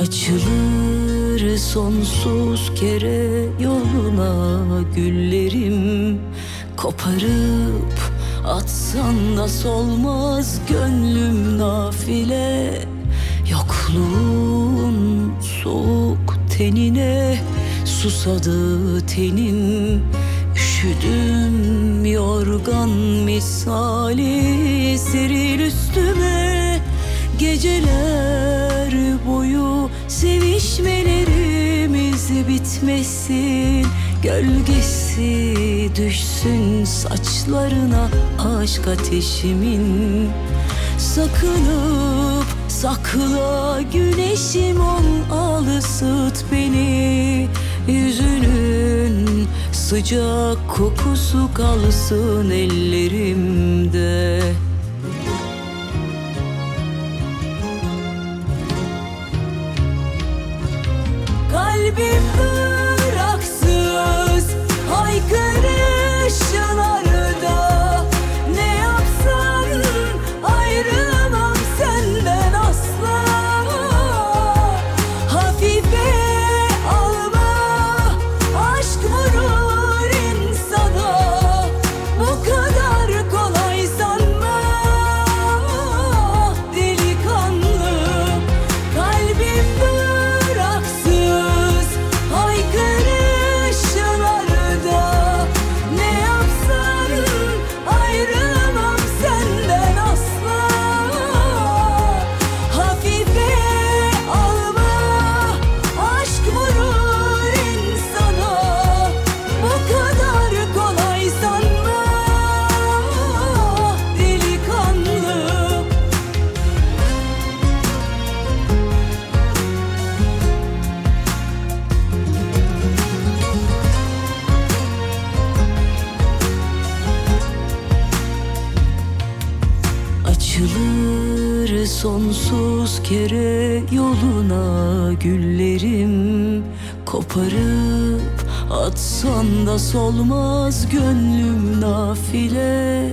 Açılır sonsuz kere yoluna güllerim. Koparıp atsan da solmaz gönlüm nafile. Yokluğun soğuk tenine susadı tenim. Üşüdüm yorgan misali seril üstüme. Geceler boyu sevişmelerimiz bitmesin. Gölgesi düşsün saçlarına aşk ateşimin. Sakınıp sakla güneşim ol, al ısıt beni. Yüzünün sıcak kokusu kalsın ellerimde. Kalbim bıraksız haykırışlarda. Ne yapsam ayrılamam senden asla. Hafife alma, aşk vurur insana. Bu kadar kolay sanma delikanlı. Kalbim bıraksız haykırışlarda. Ne yapsam ayrılamam senden asla. Hafife alma, aşk vurur insana. Bu kadar kolay sanma delikanlı. Açılır sonsuz kere yoluna güllerim. Koparıp atsan da solmaz gönlüm nafile.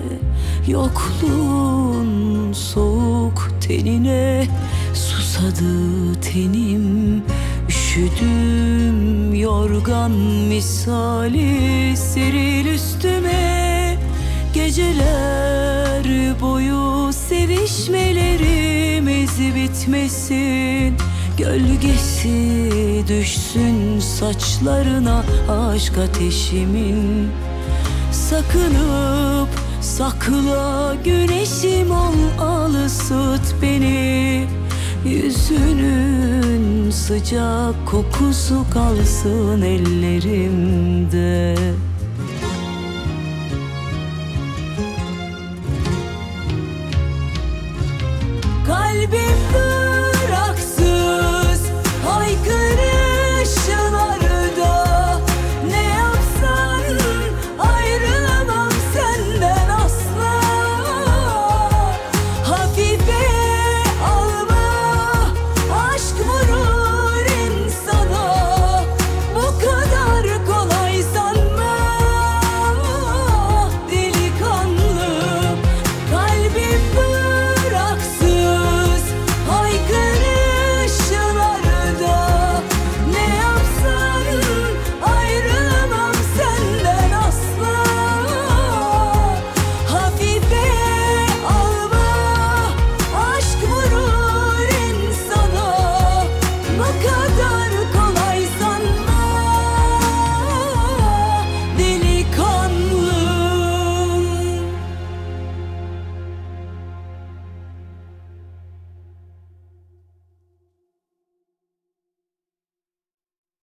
Yokluğun soğuk tenine susadı tenim. Üşüdüm yorgan misali seril üstüme. Geceler boyu sevişmelerimiz bitmesin. Gölgesi düşsün saçlarına aşk ateşimin. Sakınıp sakla güneşim ol, al ısıt beni. Yüzünün sıcak kokusu kalsın ellerimde.